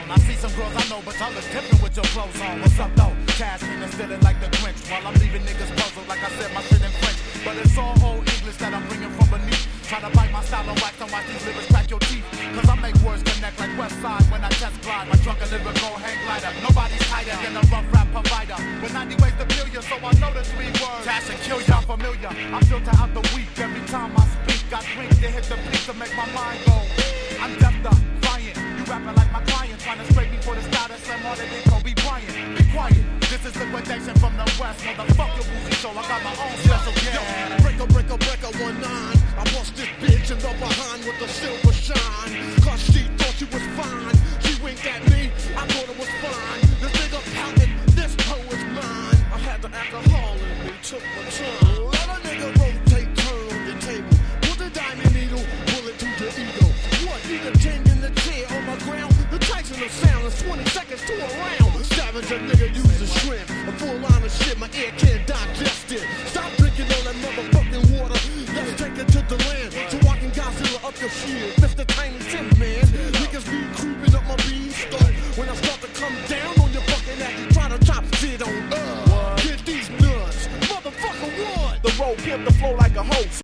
on. I see some girls I know, but y'all look different with your clothes on. What's up though? Cash and stealing like the Grinch, while I'm leaving niggas puzzled like I said my shit in French. But it's all old English that I'm bringing from beneath. Try to bite my style and wax and watch these lyrics crack your teeth. Cause I make words connect like West Side when I test glide. My drunken lyrical hang glider. Nobody's tighter than a rough rap provider. With 90 ways to kill you, so I know the 3 words. Cash and kill y'all familiar. I filter out the weak every time I speak. I drink to hit the peak to make my mind go. I'm deaf to crying. You rapping like my client, trying to scrape me for the style that slam harder than Kobe Bryant. Be quiet. This is liquidation from the West. Motherfucker, Boozy Soul. I got my own special yeah. Breaker, 1-9. I bust this bitch in the behind with a silver shine. Cause she thought she was fine. She winked at me, I thought it was fine. This nigga pouting, this hoe is mine. I had the alcohol in me, took my time. Let a nigga rotate, turn on your table. Put the diamond needle, pull it to your ego. What, need a 10 in the chair on my ground? The Tyson of sound is 20 seconds to a round. Scavenger nigga use a shrimp. A full line of shit, my ear can't digest it. Stop drinking all that motherfucking water. Let's take it to the land, so I can Godzilla up your shield. Mr. Tiny Tim, man. Niggas be creeping up my beanstalk. When I start to come down on your fucking ass, you try to chop shit on. Get these nuts, motherfucker, what? The road pimp the flow like a host.